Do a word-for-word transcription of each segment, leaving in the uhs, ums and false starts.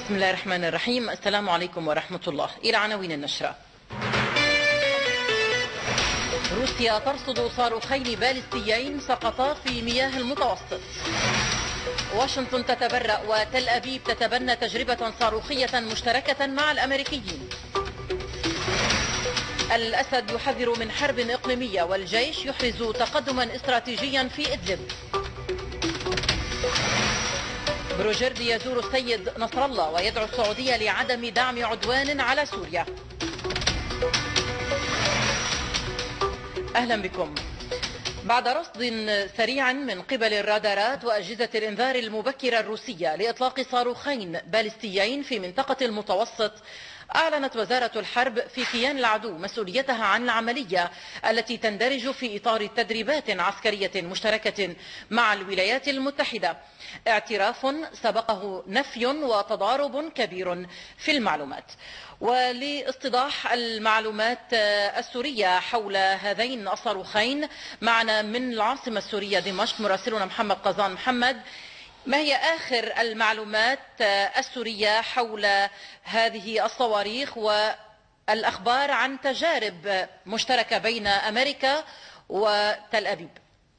بسم الله الرحمن الرحيم. السلام عليكم ورحمة الله. إلى عناوين النشرة. روسيا ترصد صاروخين باليستيين سقطا في مياه المتوسط. واشنطن تتبرأ وتل أبيب تتبنى تجربة صاروخية مشتركة مع الأمريكيين. الأسد يحذر من حرب إقليمية والجيش يحرز تقدما استراتيجيا في إدلب. بروجيردي يزور السيد نصر الله ويدعو السعودية لعدم دعم عدوان على سوريا. أهلا بكم. بعد رصد سريع من قبل الرادارات وأجهزة الإنذار المبكرة الروسية لإطلاق صاروخين باليستيين في منطقة المتوسط، أعلنت وزارة الحرب في كيان العدو مسؤوليتها عن العملية التي تندرج في إطار تدريبات عسكرية مشتركة مع الولايات المتحدة، اعتراف سبقه نفي وتضارب كبير في المعلومات. ولاستيضاح المعلومات السورية حول هذين الصاروخين، معنا من العاصمة السورية دمشق مراسلنا محمد قزان. محمد، ما هي آخر المعلومات السورية حول هذه الصواريخ والأخبار عن تجارب مشتركة بين أمريكا وتل أبيب؟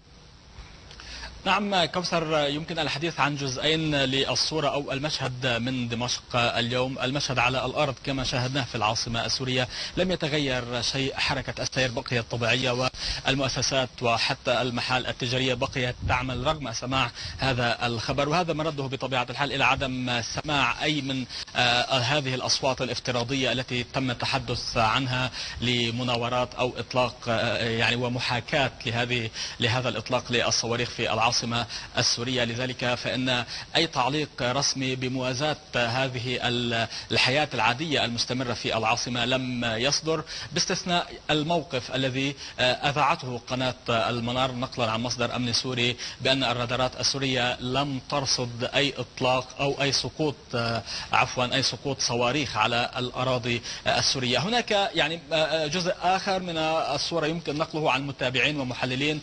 نعم كوثر، يمكن الحديث عن جزئين للصورة أو المشهد من دمشق اليوم. المشهد على الأرض كما شاهدناه في العاصمة السورية لم يتغير شيء، حركة السير بقيت طبيعية والمؤسسات وحتى المحال التجارية بقيت تعمل رغم سماع هذا الخبر، وهذا مرده بطبيعة الحال إلى عدم سماع أي من آه هذه الأصوات الافتراضية التي تم التحدث عنها لمناورات أو إطلاق آه يعني ومحاكاة لهذه لهذا الإطلاق للصواريخ في العاصمة العاصمة السورية. لذلك فإن أي تعليق رسمي بموازاة هذه الحياة العادية المستمرة في العاصمة لم يصدر، باستثناء الموقف الذي أذاعته قناة المنار نقلا عن مصدر أمن سوري بأن الرادارات السورية لم ترصد أي إطلاق أو أي سقوط عفوا أي سقوط صواريخ على الأراضي السورية. هناك يعني جزء آخر من الصورة يمكن نقله عن متابعين ومحللين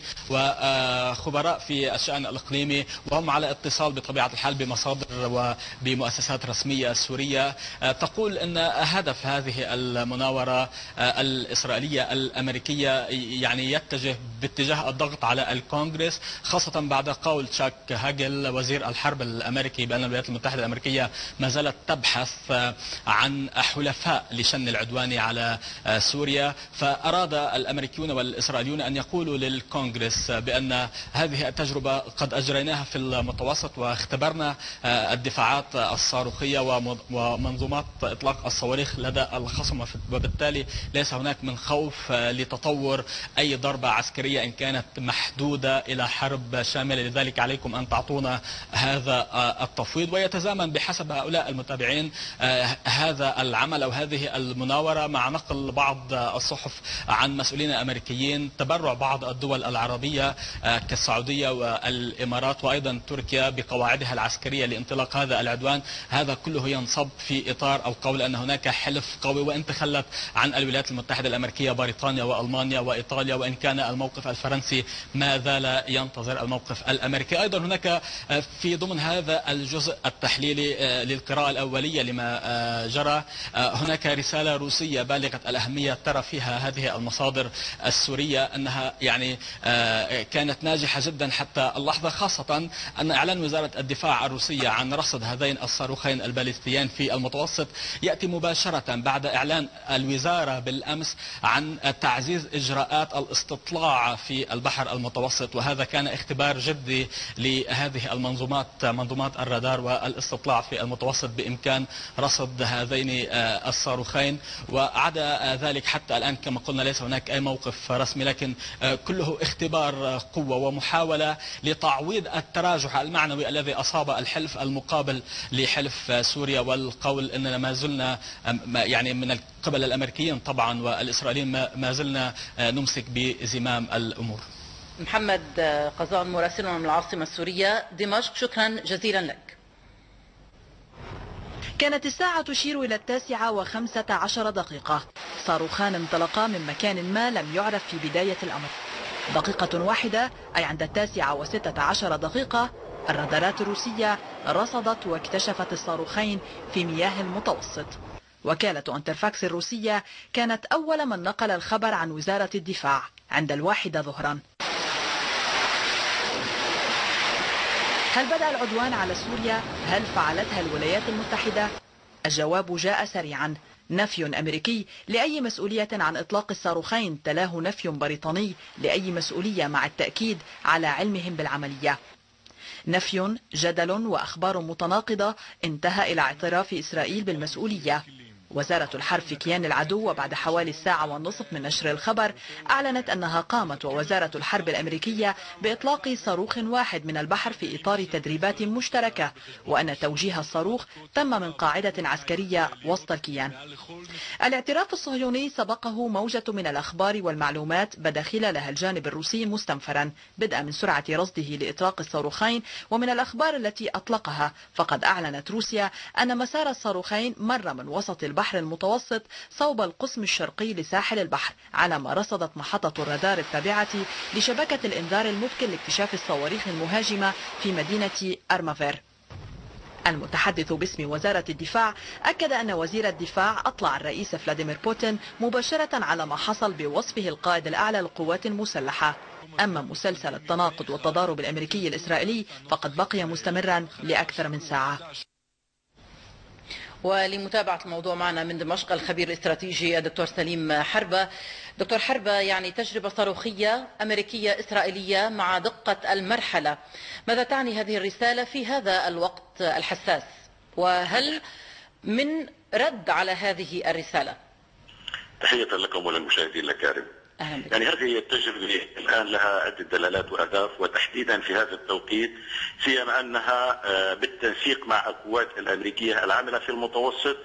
وخبراء في الشأن الإقليمي، وهم على اتصال بطبيعة الحال بمصادر وبمؤسسات رسمية سورية تقول أن هدف هذه المناورة الإسرائيلية الأمريكية يعني يتجه باتجاه الضغط على الكونغرس، خاصة بعد قول تشاك هاجل وزير الحرب الأمريكي بأن الولايات المتحدة الأمريكية ما زالت تبحث عن حلفاء لشن العدوان على سوريا. فأراد الأمريكيون والإسرائيليون أن يقولوا للكونغرس بأن هذه التجربة قد أجريناها في المتوسط واختبرنا الدفاعات الصاروخية ومنظومات إطلاق الصواريخ لدى الخصم، وبالتالي ليس هناك من خوف لتطور أي ضربة عسكرية إن كانت محدودة إلى حرب شاملة. لذلك عليكم أن تعطونا هذا التفويض. ويتزامن بحسب هؤلاء المتابعين هذا العمل أو هذه المناورة مع نقل بعض الصحف عن مسؤولين أمريكيين تبرع بعض الدول العربية كالسعودية والإمارات وأيضا تركيا بقواعدها العسكرية لانطلاق هذا العدوان. هذا كله ينصب في إطار أو قول أن هناك حلف قوي، وإن تخلت عن الولايات المتحدة الأمريكية بريطانيا وألمانيا وإيطاليا، وإن كان الموقف الفرنسي ما زال ينتظر الموقف الأمريكي. أيضا هناك في ضمن هذا الجزء التحليلي للقراءة الأولية لما جرى هناك رسالة روسية بالغة الأهمية ترى فيها هذه المصادر السورية أنها يعني كانت ناجحة جدا حتى اللحظة، خاصة أن إعلان وزارة الدفاع الروسية عن رصد هذين الصاروخين الباليستيين في المتوسط يأتي مباشرة بعد إعلان الوزارة بالأمس عن تعزيز إجراءات الاستطلاع في البحر المتوسط، وهذا كان اختبار جدي لهذه المنظومات منظومات الرادار والاستطلاع في المتوسط بإمكان رصد هذين الصاروخين. وعدا ذلك حتى الآن كما قلنا ليس هناك أي موقف رسمي، لكن كله اختبار قوة ومحاولة لتعويض التراجع المعنوي الذي أصاب الحلف المقابل لحلف سوريا، والقول أننا ما زلنا يعني من قبل الأمريكيين طبعا والإسرائيليين ما زلنا نمسك بزمام الأمور. محمد قزان مراسلنا من العاصمة السورية دمشق، شكرا جزيلا لك. كانت الساعة تشير إلى التاسعة وخمسة عشر دقيقة. صاروخان انطلقا من مكان ما لم يعرف في بداية الأمر. دقيقة واحدة أي عند التاسعة وستة عشر دقيقة الرادارات الروسية رصدت واكتشفت الصاروخين في مياه المتوسط. وكالة انترفاكس الروسية كانت أول من نقل الخبر عن وزارة الدفاع عند الواحدة ظهرا. هل بدأ العدوان على سوريا؟ هل فعلتها الولايات المتحدة؟ الجواب جاء سريعا. نفي أمريكي لأي مسؤولية عن إطلاق الصاروخين تلاه نفي بريطاني لأي مسؤولية مع التأكيد على علمهم بالعملية. نفي، جدل وأخبار متناقضة انتهى إلى اعتراف إسرائيل بالمسؤولية. وزارة الحرب في كيان العدو وبعد حوالي ساعة والنصف من نشر الخبر أعلنت أنها قامت ووزارة الحرب الأمريكية بإطلاق صاروخ واحد من البحر في إطار تدريبات مشتركة، وأن توجيه الصاروخ تم من قاعدة عسكرية وسط الكيان. الاعتراف الصهيوني سبقه موجة من الأخبار والمعلومات بدا خلالها الجانب الروسي مستنفرا، بدءا من سرعة رصده لإطلاق الصاروخين ومن الأخبار التي أطلقها. فقد أعلنت روسيا أن مسار الصاروخين مر من وسط البحر المتوسط صوب القسم الشرقي لساحل البحر، على ما رصدت محطة الرادار التابعة لشبكة الإنذار المبكر لاكتشاف الصواريخ المهاجمة في مدينة أرمافير. المتحدث باسم وزارة الدفاع أكد أن وزير الدفاع أطلع الرئيس فلاديمير بوتين مباشرة على ما حصل بوصفه القائد الأعلى للقوات المسلحة. أما مسلسل التناقض والتضارب الأمريكي الإسرائيلي فقد بقي مستمرا لأكثر من ساعة. ولمتابعة الموضوع معنا من دمشق الخبير الاستراتيجي الدكتور سليم حربة. دكتور حربة، يعني تجربة صاروخية أمريكية إسرائيلية مع دقة المرحلة، ماذا تعني هذه الرسالة في هذا الوقت الحساس؟ وهل من رد على هذه الرسالة؟ تحية لكم وللمشاهدين الأكارم. يعني هذه التجربة الآن لها عدة دلالات وأهداف، وتحديدا في هذا التوقيت، سيما أنها بالتنسيق مع القوات الأمريكية العاملة في المتوسط،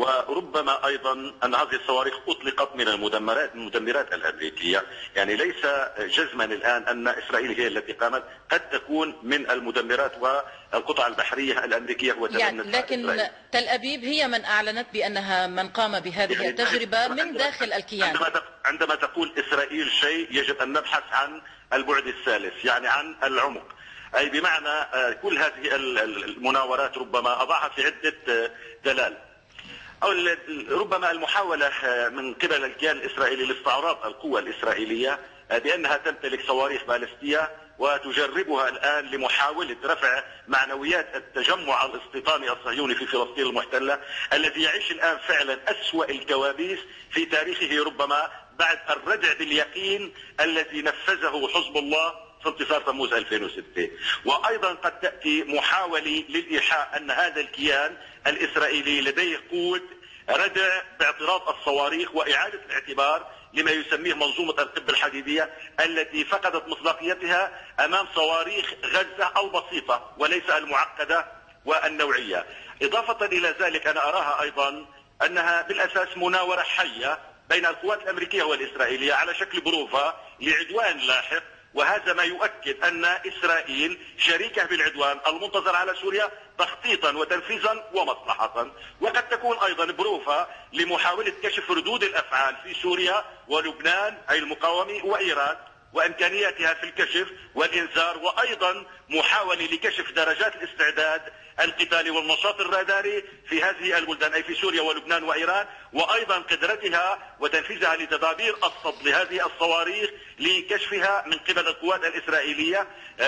وربما أيضا أن هذه الصواريخ أطلقت من المدمرات المدمرات الأمريكية. يعني ليس جزما الآن أن إسرائيل هي التي قامت، قد تكون من المدمرات والقطع البحرية الأمريكية وتبنت. يعني لكن تل أبيب هي من أعلنت بأنها من قام بهذه يعني التجربة من داخل الكيان. عندما تقول إسرائيل شيء يجب أن نبحث عن البعد الثالث، يعني عن العمق، أي بمعنى كل هذه المناورات ربما أضعها في عدة دلال، أو ربما المحاولة من قبل الكيان الإسرائيلي لاستعراض القوة الإسرائيلية بأنها تمتلك صواريخ باليستية وتجربها الآن لمحاولة رفع معنويات التجمع الاستيطاني الصهيوني في فلسطين المحتلة، الذي يعيش الآن فعلا أسوأ الكوابيس في تاريخه، ربما بعد الردع باليقين الذي نفذه حزب الله في انتصار تموز ألفين وستة. وأيضا قد تأتي محاولة للإيحاء أن هذا الكيان الإسرائيلي لديه قوة ردع باعتراض الصواريخ وإعادة الاعتبار لما يسميه منظومة القبة الحديدية التي فقدت مصداقيتها أمام صواريخ غزة البسيطة وليس المعقدة والنوعية. إضافة إلى ذلك أنا أراها أيضا أنها بالأساس مناورة حية بين القوات الأمريكية والإسرائيلية على شكل بروفا لعدوان لاحق، وهذا ما يؤكد أن إسرائيل شريكة بالعدوان المنتظر على سوريا تخطيطا وتنفيذا ومصلحة، وقد تكون أيضا بروفا لمحاولة كشف ردود الأفعال في سوريا ولبنان أي المقاومة وإيران وإمكانياتها في الكشف والإنذار، وأيضا محاولة لكشف درجات الاستعداد القتالي والنشاط الراداري في هذه البلدان أي في سوريا ولبنان وإيران، وأيضا قدرتها وتنفيذها لتدابير الصد لهذه الصواريخ لكشفها من قبل القوات الإسرائيلية،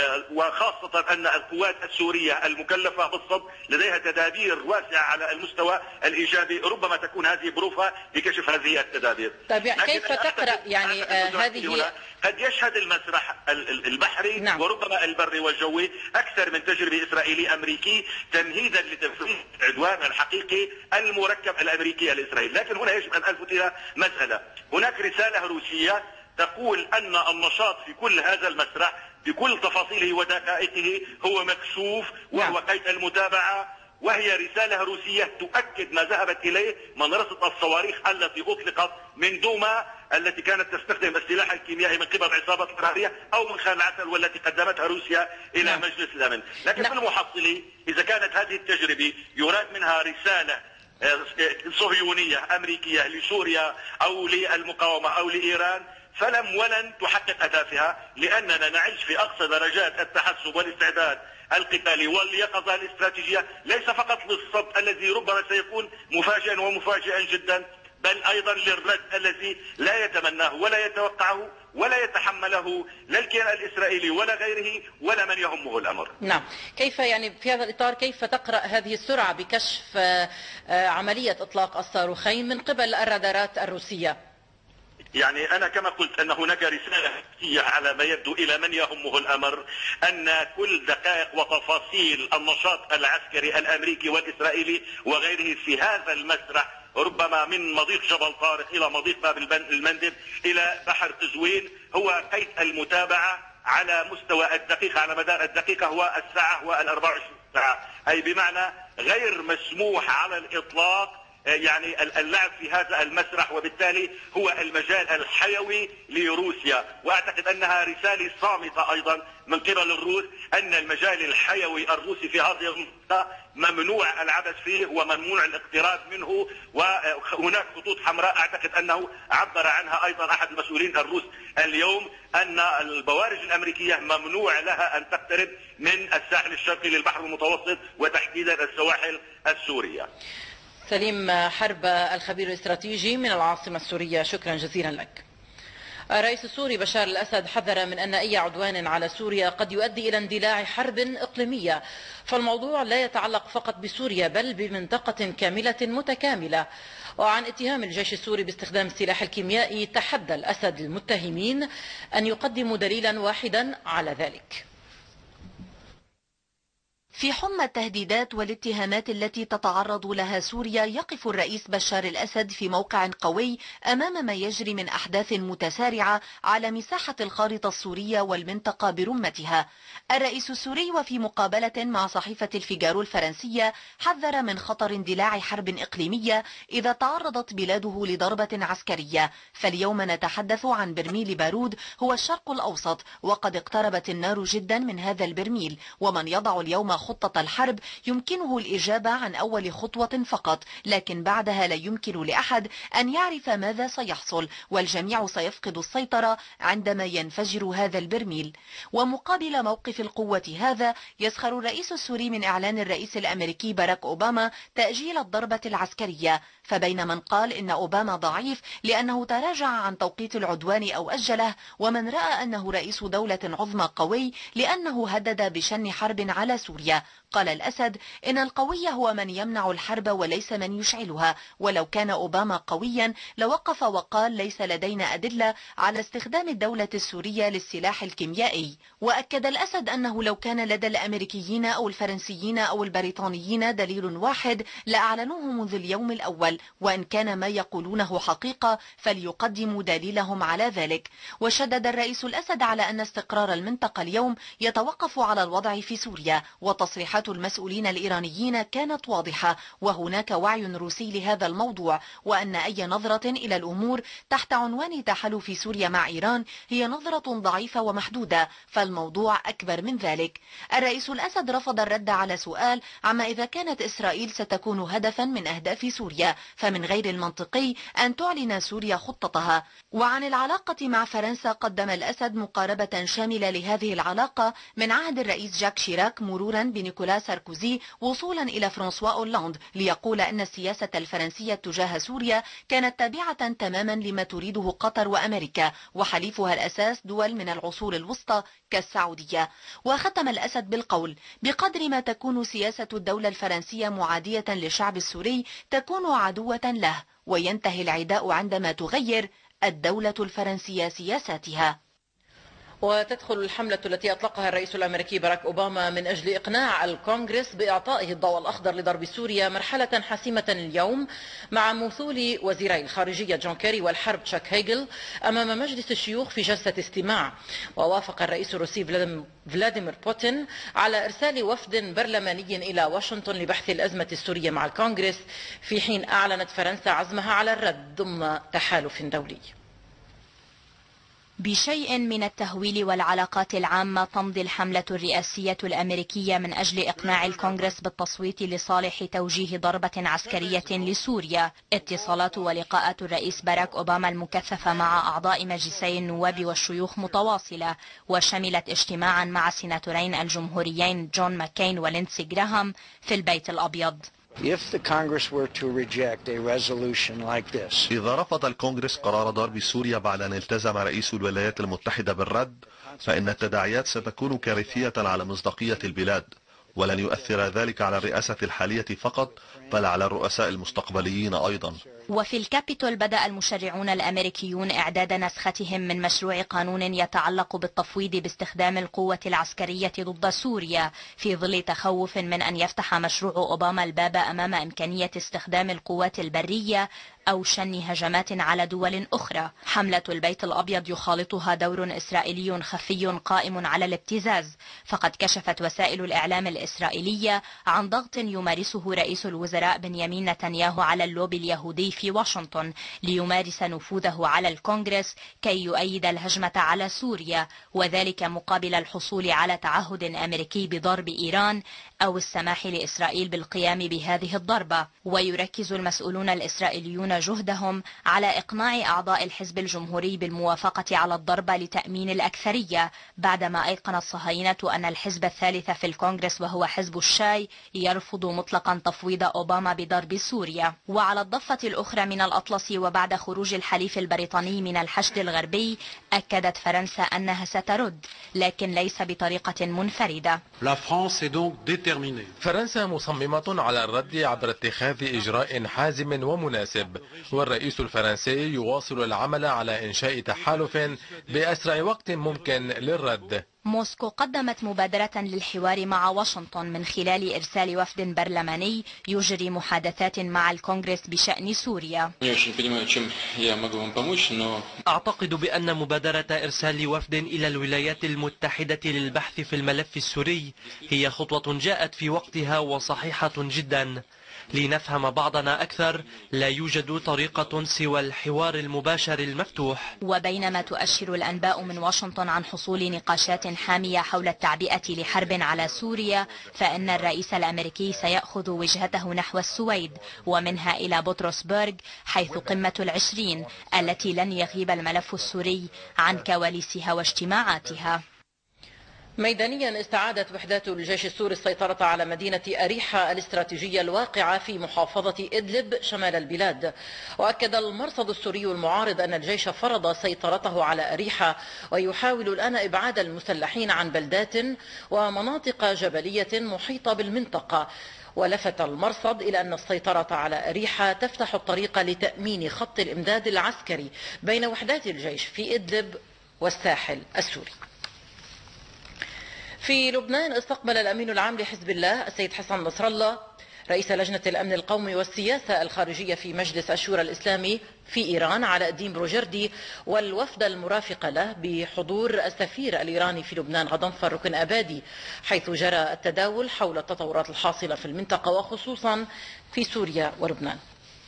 وخاصة أن القوات السورية المكلفة بالصد لديها تدابير واسعة على المستوى الإيجابي، ربما تكون هذه بروفة لكشف هذه التدابير. طيب كيف تقرأ يعني هذه؟ قد يشهد المسرح البحري نعم. وربما البري والجوي أكثر من تجربة إسرائيلي أمريكي تمهيدا لتنفيذ العدوان الحقيقي المركب الأمريكي لإسرائيل. لكن هنا يجب أن ألفت إلى مسألة، هناك رسالة روسية تقول أن النشاط في كل هذا المسرح بكل تفاصيله ودقائقه هو مكشوف وهو قيد المتابعة، وهي رسالة روسية تؤكد ما ذهبت إليه من رصد الصواريخ التي أطلقت من دوما التي كانت تستخدم السلاح الكيميائي من قبل عصابات إيرانية أو من خان العسل والتي قدمتها روسيا إلى نعم. مجلس الأمن. لكن نعم. في المحصلة إذا كانت هذه التجربة يراد منها رسالة صهيونية أمريكية لسوريا أو للمقاومة أو لإيران، فلم ولن تحقق أهدافها، لأننا نعيش في أقصى درجات التحسب والاستعداد القتالي واليقظة الاستراتيجية، ليس فقط للصد الذي ربما سيكون مفاجئا ومفاجئا جدا، بل أيضا للرد الذي لا يتمناه ولا يتوقعه ولا يتحمله لا الكيان الإسرائيلي ولا غيره ولا من يهمه الأمر. نعم، كيف يعني في هذا الإطار كيف تقرأ هذه السرعة بكشف عملية إطلاق الصاروخين من قبل الرادارات الروسية؟ يعني أنا كما قلت أن هناك رسالة على ما يبدو إلى من يهمه الأمر، أن كل دقائق وتفاصيل النشاط العسكري الأمريكي والإسرائيلي وغيره في هذا المسرح، ربما من مضيق جبل طارق إلى مضيق باب المندب إلى بحر قزوين، هو قيد المتابعة على مستوى الدقيقة، على مدار الدقيقة هو الساعة والأربع وعشرين ساعة، أي بمعنى غير مسموح على الإطلاق يعني اللعب في هذا المسرح، وبالتالي هو المجال الحيوي لروسيا. واعتقد انها رسالة صامتة ايضا من قبل الروس ان المجال الحيوي الروسي في هذه المنطقة ممنوع العبث فيه وممنوع الاقتراب منه، وهناك خطوط حمراء اعتقد انه عبر عنها ايضا احد المسؤولين الروس اليوم، ان البوارج الامريكية ممنوع لها ان تقترب من الساحل الشرقي للبحر المتوسط وتحديدا السواحل السورية. سليم حرب الخبير الاستراتيجي من العاصمة السورية، شكرا جزيلا لك. الرئيس السوري بشار الأسد حذر من أن أي عدوان على سوريا قد يؤدي إلى اندلاع حرب إقليمية، فالموضوع لا يتعلق فقط بسوريا بل بمنطقة كاملة متكاملة. وعن اتهام الجيش السوري باستخدام السلاح الكيميائي، تحدى الأسد المتهمين أن يقدموا دليلا واحدا على ذلك. في حمى التهديدات والاتهامات التي تتعرض لها سوريا، يقف الرئيس بشار الأسد في موقع قوي أمام ما يجري من أحداث متسارعة على مساحة الخارطة السورية والمنطقة برمتها. الرئيس السوري وفي مقابلة مع صحيفة الفيجارو الفرنسية حذر من خطر اندلاع حرب إقليمية إذا تعرضت بلاده لضربة عسكرية. فاليوم نتحدث عن برميل بارود هو الشرق الأوسط، وقد اقتربت النار جدا من هذا البرميل، ومن يضع اليوم خطة الحرب يمكنه الإجابة عن أول خطوة فقط، لكن بعدها لا يمكن لأحد أن يعرف ماذا سيحصل، والجميع سيفقد السيطرة عندما ينفجر هذا البرميل. ومقابل موقف القوة هذا، يسخر الرئيس السوري من إعلان الرئيس الأمريكي باراك أوباما تأجيل الضربة العسكرية، فبين من قال إن أوباما ضعيف لأنه تراجع عن توقيت العدوان أو أجله، ومن رأى أنه رئيس دولة عظمى قوي لأنه هدد بشن حرب على سوريا. قال الأسد إن القوي هو من يمنع الحرب وليس من يشعلها، ولو كان أوباما قويا لوقف وقال ليس لدينا أدلة على استخدام الدولة السورية للسلاح الكيميائي. وأكد الأسد أنه لو كان لدى الأمريكيين أو الفرنسيين أو البريطانيين دليل واحد لأعلنوه منذ اليوم الأول، وإن كان ما يقولونه حقيقة فليقدموا دليلهم على ذلك. وشدد الرئيس الأسد على أن استقرار المنطقة اليوم يتوقف على الوضع في سوريا، وتصريحات المسؤولين الإيرانيين كانت واضحة، وهناك وعي روسي لهذا الموضوع، وأن أي نظرة إلى الأمور تحت عنوان تحالف سوريا مع إيران هي نظرة ضعيفة ومحدودة، فالموضوع أكبر من ذلك. الرئيس الأسد رفض الرد على سؤال عما إذا كانت إسرائيل ستكون هدفا من أهداف سوريا، فمن غير المنطقي أن تعلن سوريا خطتها. وعن العلاقة مع فرنسا، قدم الأسد مقاربة شاملة لهذه العلاقة من عهد الرئيس جاك شيراك مرورا بنيكولا ساركوزي وصولا إلى فرانسوا أولاند، ليقول أن السياسة الفرنسية تجاه سوريا كانت تابعة تماما لما تريده قطر وأمريكا وحليفها الأساس دول من العصور الوسطى كالسعودية. وختم الأسد بالقول: بقدر ما تكون سياسة الدولة الفرنسية معادية للشعب السوري تكون عدوة له، وينتهي العداء عندما تغير الدولة الفرنسية سياساتها. وتدخل الحملة التي أطلقها الرئيس الأمريكي باراك أوباما من أجل إقناع الكونغرس بإعطائه الضوء الأخضر لضرب سوريا مرحلة حاسمة اليوم، مع مثول وزيري الخارجية جون كيري والحرب تشاك هيجل أمام مجلس الشيوخ في جلسة استماع. ووافق الرئيس الروسي فلاديمير بوتين على إرسال وفد برلماني إلى واشنطن لبحث الأزمة السورية مع الكونغرس، في حين أعلنت فرنسا عزمها على الرد ضمن تحالف دولي. بشيء من التهويل والعلاقات العامة تمضي الحملة الرئاسية الأمريكية من أجل إقناع الكونغرس بالتصويت لصالح توجيه ضربة عسكرية لسوريا. اتصالات ولقاءات الرئيس باراك أوباما المكثفة مع أعضاء مجلسي النواب والشيوخ متواصلة، وشملت اجتماعا مع السيناتورين الجمهوريين جون ماكين وليندسي جراهام في البيت الأبيض. إذا رفض الكونغرس قرار ضرب سوريا بعد أن التزم رئيس الولايات المتحدة بالرد، فإن التداعيات ستكون كارثية على مصداقية البلاد، ولن يؤثر ذلك على الرئاسة الحالية فقط بل على الرؤساء المستقبليين أيضا. وفي الكابيتول بدأ المشرعون الأمريكيون إعداد نسختهم من مشروع قانون يتعلق بالتفويض باستخدام القوة العسكرية ضد سوريا، في ظل تخوف من أن يفتح مشروع أوباما الباب أمام إمكانية استخدام القوات البرية أو شن هجمات على دول أخرى. حملة البيت الأبيض يخالطها دور إسرائيلي خفي قائم على الابتزاز، فقد كشفت وسائل الإعلام الإسرائيلية عن ضغط يمارسه رئيس الوزراء بنيامين نتنياهو على اللوبي اليهودي في واشنطن ليمارس نفوذه على الكونغرس كي يؤيد الهجمة على سوريا، وذلك مقابل الحصول على تعهد أمريكي بضرب إيران أو السماح لإسرائيل بالقيام بهذه الضربة. ويركز المسؤولون الإسرائيليون جهدهم على إقناع أعضاء الحزب الجمهوري بالموافقة على الضربة لتأمين الأكثرية، بعدما أيقن الصهاينة أن الحزب الثالث في الكونغرس وهو حزب الشاي يرفض مطلقا تفويض أوباما بضرب سوريا. وعلى الضفة الأخرى من الأطلس، وبعد خروج الحليف البريطاني من الحشد الغربي، أكدت فرنسا أنها سترد، لكن ليس بطريقة منفردة. فرنسا مصممة على الرد عبر اتخاذ إجراء حازم ومناسب، والرئيس الفرنسي يواصل العمل على إنشاء تحالف بأسرع وقت ممكن للرد. موسكو قدمت مبادرة للحوار مع واشنطن من خلال إرسال وفد برلماني يجري محادثات مع الكونغرس بشأن سوريا. أعتقد بأن مبادرة إرسال وفد إلى الولايات المتحدة للبحث في الملف السوري هي خطوة جاءت في وقتها وصحيحة جدا. لنفهم بعضنا أكثر، لا يوجد طريقة سوى الحوار المباشر المفتوح. وبينما تؤشر الأنباء من واشنطن عن حصول نقاشات حامية حول التعبئة لحرب على سوريا، فإن الرئيس الأمريكي سيأخذ وجهته نحو السويد ومنها إلى بطرسبرغ، حيث قمة العشرين التي لن يغيب الملف السوري عن كواليسها واجتماعاتها. ميدانيا استعادت وحدات الجيش السوري السيطرة على مدينة أريحا الاستراتيجية الواقعة في محافظة إدلب شمال البلاد. وأكد المرصد السوري المعارض أن الجيش فرض سيطرته على أريحا ويحاول الآن إبعاد المسلحين عن بلدات ومناطق جبلية محيطة بالمنطقة. ولفت المرصد إلى أن السيطرة على أريحا تفتح الطريق لتأمين خط الإمداد العسكري بين وحدات الجيش في إدلب والساحل السوري. في لبنان استقبل الأمين العام لحزب الله السيد حسن نصر الله رئيس لجنة الأمن القومي والسياسة الخارجية في مجلس الشورى الإسلامي في إيران علاء الدين بروجردي والوفد المرافق له بحضور السفير الإيراني في لبنان غضنفر ركن أبادي، حيث جرى التداول حول التطورات الحاصلة في المنطقة وخصوصا في سوريا ولبنان.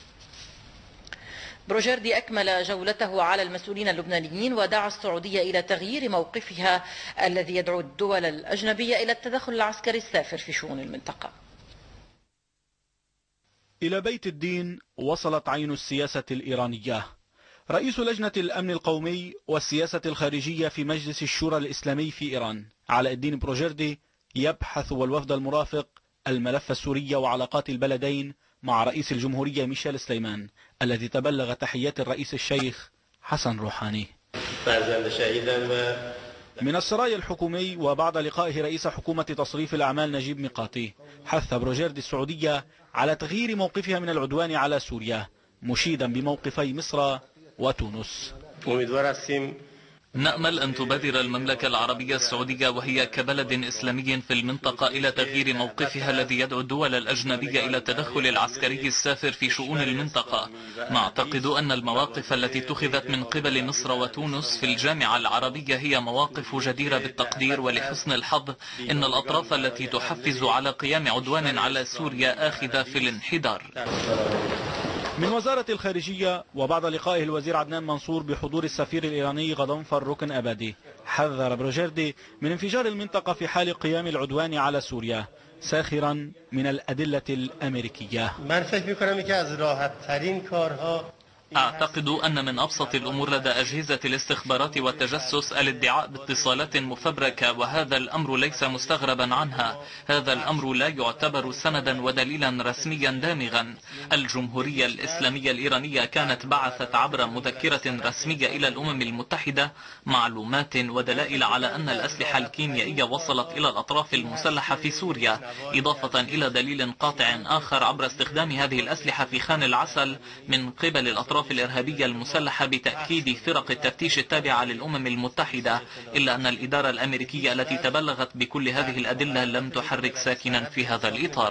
بروجردي أكمل جولته على المسؤولين اللبنانيين ودعا السعودية إلى تغيير موقفها الذي يدعو الدول الأجنبية إلى التدخل العسكري السافر في شؤون المنطقة. إلى بيت الدين وصلت عين السياسة الإيرانية. رئيس لجنة الأمن القومي والسياسة الخارجية في مجلس الشورى الإسلامي في إيران علاء الدين بروجردي يبحث والوفد المرافق الملف السوري وعلاقات البلدين مع رئيس الجمهورية ميشيل سليمان الذي تبلغ تحيات الرئيس الشيخ حسن روحاني. من السرايا الحكومي وبعد لقائه رئيس حكومة تصريف الأعمال نجيب ميقاتي، حث بروجردي السعودية على تغيير موقفها من العدوان على سوريا، مشيدا بموقفي مصر وتونس. نأمل أن تبادر المملكة العربية السعودية وهي كبلد إسلامي في المنطقة إلى تغيير موقفها الذي يدعو الدول الأجنبية إلى التدخل العسكري السافر في شؤون المنطقة. نعتقد أن المواقف التي اتخذت من قبل مصر وتونس في الجامعة العربية هي مواقف جديرة بالتقدير، ولحسن الحظ إن الأطراف التي تحفز على قيام عدوان على سوريا آخذة في الانحدار. من وزارة الخارجية وبعد لقائه الوزير عدنان منصور بحضور السفير الإيراني غضنفر ركن أبادي، حذر بروجيردي من انفجار المنطقة في حال قيام العدوان على سوريا، ساخرا من الأدلة الأمريكية. أعتقد أن من أبسط الأمور لدى أجهزة الاستخبارات والتجسس الادعاء باتصالات مفبركة، وهذا الأمر ليس مستغربا عنها. هذا الأمر لا يعتبر سندا ودليلا رسميا دامغا. الجمهورية الإسلامية الإيرانية كانت بعثت عبر مذكرة رسمية إلى الأمم المتحدة معلومات ودلائل على أن الأسلحة الكيميائية وصلت إلى الأطراف المسلحة في سوريا، إضافة إلى دليل قاطع آخر عبر استخدام هذه الأسلحة في خان العسل من قبل الأطراف الإرهابية المسلحة بتأكيد فرق التفتيش التابعة للأمم المتحدة. إلا أن الإدارة الأمريكية التي تبلغت بكل هذه الأدلة لم تحرك ساكنا في هذا الإطار.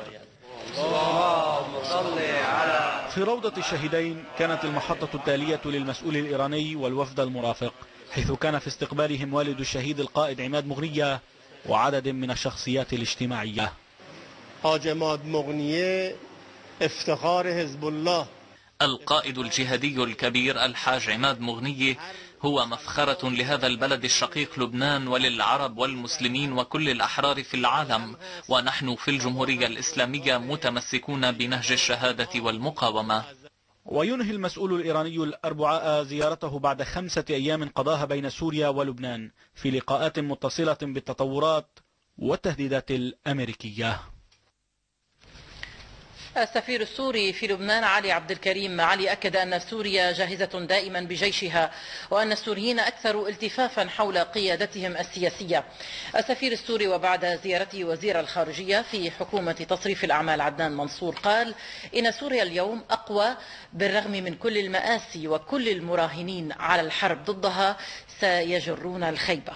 في روضة الشهيدين كانت المحطة التالية للمسؤول الإيراني والوفد المرافق، حيث كان في استقبالهم والد الشهيد القائد عماد مغنية وعدد من الشخصيات الاجتماعية. حاج عماد مغنية افتخار حزب الله. القائد الجهادي الكبير الحاج عماد مغنية هو مفخرة لهذا البلد الشقيق لبنان وللعرب والمسلمين وكل الأحرار في العالم، ونحن في الجمهورية الإسلامية متمسكون بنهج الشهادة والمقاومة. وينهي المسؤول الإيراني الأربعاء زيارته بعد خمسة أيام قضاها بين سوريا ولبنان في لقاءات متصلة بالتطورات والتهديدات الأمريكية. السفير السوري في لبنان علي عبد الكريم علي أكد أن سوريا جاهزة دائما بجيشها، وأن السوريين أكثر التفافا حول قيادتهم السياسية. السفير السوري وبعد زيارته وزير الخارجية في حكومة تصريف الأعمال عدنان منصور قال إن سوريا اليوم أقوى بالرغم من كل المآسي، وكل المراهنين على الحرب ضدها سيجرون الخيبة.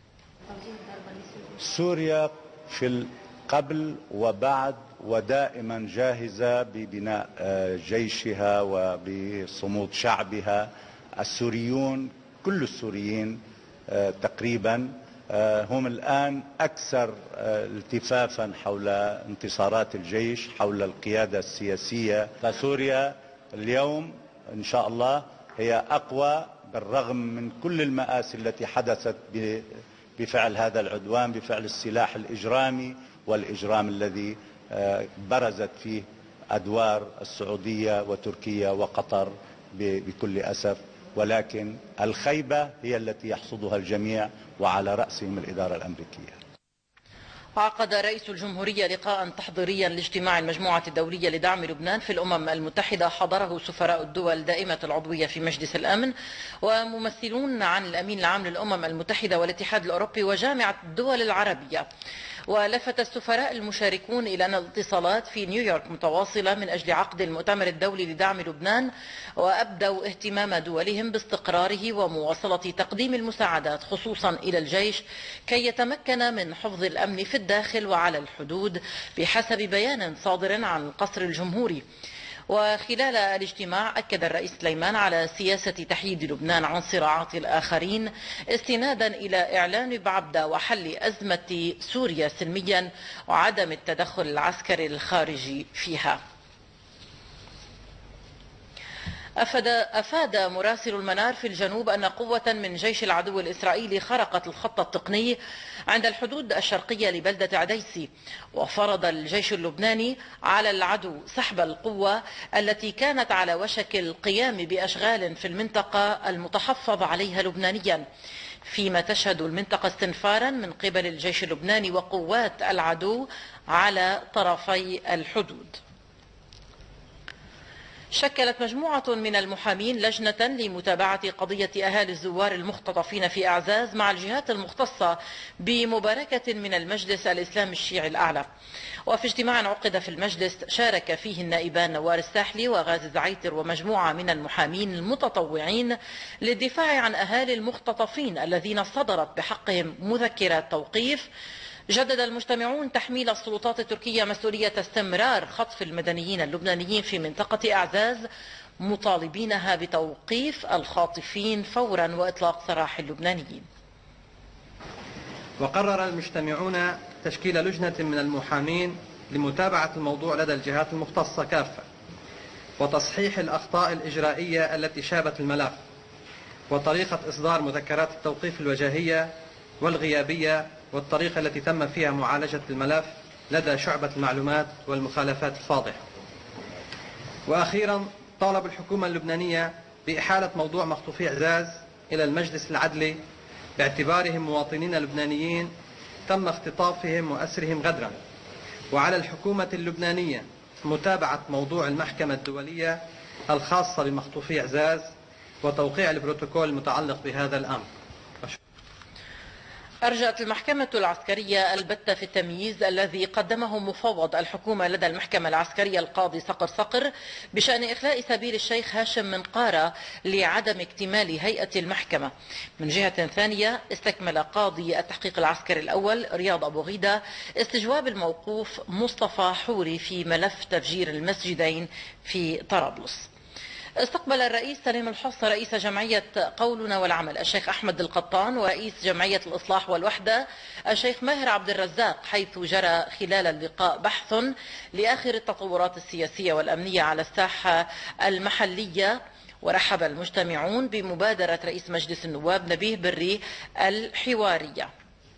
سوريا في قبل وبعد ودائما جاهزة ببناء جيشها وبصمود شعبها. السوريون كل السوريين تقريبا هم الآن أكثر التفافا حول انتصارات الجيش، حول القيادة السياسية. فسوريا اليوم إن شاء الله هي أقوى بالرغم من كل المآسي التي حدثت بفعل هذا العدوان، بفعل السلاح الإجرامي والإجرام الذي برزت فيه أدوار السعودية وتركيا وقطر بكل أسف. ولكن الخيبة هي التي يحصدها الجميع وعلى رأسهم الإدارة الأمريكية. عقد رئيس الجمهورية لقاء تحضيريا لاجتماع المجموعة الدولية لدعم لبنان في الأمم المتحدة، حضره سفراء الدول دائمة العضوية في مجلس الأمن وممثلون عن الأمين العام للأمم المتحدة والاتحاد الأوروبي وجامعة الدول العربية. ولفت السفراء المشاركون إلى أن الاتصالات في نيويورك متواصلة من أجل عقد المؤتمر الدولي لدعم لبنان، وأبدوا اهتمام دولهم باستقراره ومواصلة تقديم المساعدات خصوصا إلى الجيش كي يتمكن من حفظ الأمن في الداخل وعلى الحدود بحسب بيان صادر عن القصر الجمهوري. وخلال الاجتماع أكد الرئيس سليمان على سياسة تحييد لبنان عن صراعات الآخرين استنادا إلى إعلان بعبدة وحل أزمة سوريا سلميا وعدم التدخل العسكري الخارجي فيها. أفاد, أفاد مراسل المنار في الجنوب أن قوة من جيش العدو الإسرائيلي خرقت الخط التقني عند الحدود الشرقية لبلدة عديسي، وفرض الجيش اللبناني على العدو سحب القوة التي كانت على وشك القيام بأشغال في المنطقة المتحفظ عليها لبنانيا، فيما تشهد المنطقة استنفارا من قبل الجيش اللبناني وقوات العدو على طرفي الحدود. شكلت مجموعة من المحامين لجنة لمتابعة قضية أهالي الزوار المختطفين في أعزاز مع الجهات المختصة بمباركة من المجلس الإسلامي الشيعي الأعلى. وفي اجتماع عقد في المجلس شارك فيه النائبان نوار الساحلي وغازي زعيتر ومجموعة من المحامين المتطوعين للدفاع عن أهالي المختطفين الذين صدرت بحقهم مذكرات توقيف. جدد المجتمعون تحميل السلطات التركية مسؤولية استمرار خطف المدنيين اللبنانيين في منطقة أعزاز، مطالبينها بتوقيف الخاطفين فورا وإطلاق سراح اللبنانيين. وقرر المجتمعون تشكيل لجنة من المحامين لمتابعة الموضوع لدى الجهات المختصة كافة، وتصحيح الأخطاء الإجرائية التي شابت الملف، وطريقة إصدار مذكرات التوقيف الوجاهية والغيابية، والطريقة التي تم فيها معالجة الملف لدى شعبة المعلومات والمخالفات الفاضحة. وأخيرا طالب الحكومة اللبنانية بإحالة موضوع مخطوفي اعزاز إلى المجلس العدلي باعتبارهم مواطنين لبنانيين تم اختطافهم وأسرهم غدرا، وعلى الحكومة اللبنانية متابعة موضوع المحكمة الدولية الخاصة بمخطوفي اعزاز وتوقيع البروتوكول المتعلق بهذا الأمر. أرجأت المحكمة العسكرية البت في التمييز الذي قدمه مفوض الحكومة لدى المحكمة العسكرية القاضي صقر صقر بشأن إخلاء سبيل الشيخ هاشم منقارة لعدم اكتمال هيئة المحكمة. من جهة ثانية استكمل قاضي التحقيق العسكري الأول رياض أبو غيدة استجواب الموقوف مصطفى حوري في ملف تفجير المسجدين في طرابلس. استقبل الرئيس سليم الحص رئيس جمعية قولنا والعمل الشيخ أحمد القطان ورئيس جمعية الإصلاح والوحدة الشيخ ماهر عبد الرزاق، حيث جرى خلال اللقاء بحث لآخر التطورات السياسية والأمنية على الساحة المحلية. ورحب المجتمعون بمبادرة رئيس مجلس النواب نبيه بري الحوارية.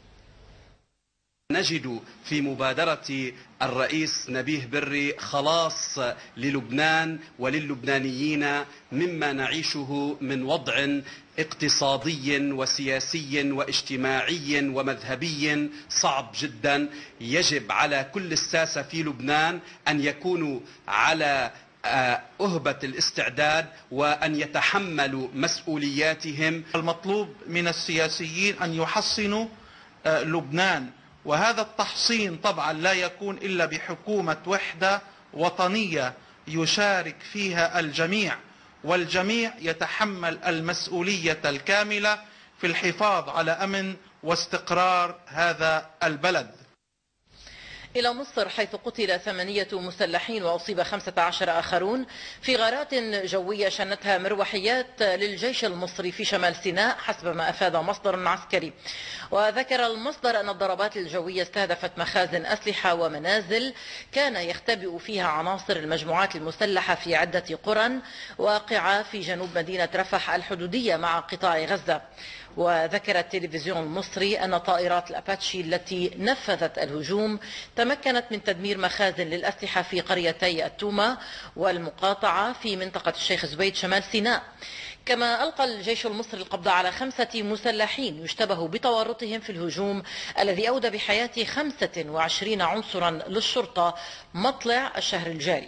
نجد في مبادرة الرئيس نبيه بري خلاص للبنان وللبنانيين مما نعيشه من وضع اقتصادي وسياسي واجتماعي ومذهبي صعب جدا. يجب على كل الساسة في لبنان أن يكونوا على أهبة الاستعداد وأن يتحملوا مسؤولياتهم. المطلوب من السياسيين أن يحصنوا لبنان، وهذا التحصين طبعا لا يكون إلا بحكومة وحدة وطنية يشارك فيها الجميع، والجميع يتحمل المسؤولية الكاملة في الحفاظ على أمن واستقرار هذا البلد. إلى مصر، حيث قتل ثمانية مسلحين وأصيب خمسة عشر آخرون في غارات جوية شنتها مروحيات للجيش المصري في شمال سيناء، حسب ما أفاد مصدر عسكري. وذكر المصدر أن الضربات الجوية استهدفت مخازن أسلحة ومنازل كان يختبئ فيها عناصر المجموعات المسلحة في عدة قرى واقعة في جنوب مدينة رفح الحدودية مع قطاع غزة. وذكر التلفزيون المصري أن طائرات الأباتشي التي نفذت الهجوم تمكنت من تدمير مخازن للأسلحة في قريتي التومة والمقاطعة في منطقة الشيخ زبيد شمال سيناء. كما ألقى الجيش المصري القبض على خمسة مسلحين يشتبه بتورطهم في الهجوم الذي أودى بحياة خمسة وعشرين عنصرا للشرطة مطلع الشهر الجاري.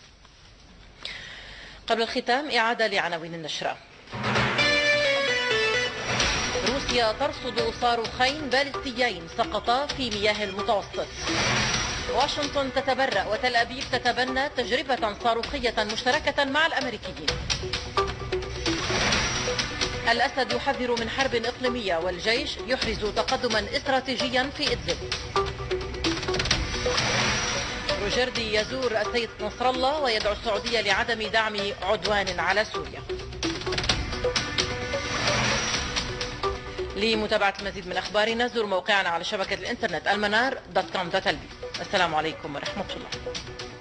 قبل الختام إعادة لعناوين النشرة. روسيا ترصد صاروخين باليستيين سقطا في مياه المتوسط. واشنطن تتبرأ وتل أبيب تتبنى تجربة صاروخية مشتركة مع الأمريكيين. الأسد يحذر من حرب إقليمية والجيش يحرز تقدما استراتيجيا في إدلب. روجردي يزور السيد نصر الله ويدعو السعودية لعدم دعم عدوان على سوريا. لمتابعة المزيد من أخبارنا زوروا موقعنا على شبكة الإنترنت المنار دوت كوم دوت ال بي. السلام عليكم ورحمة الله.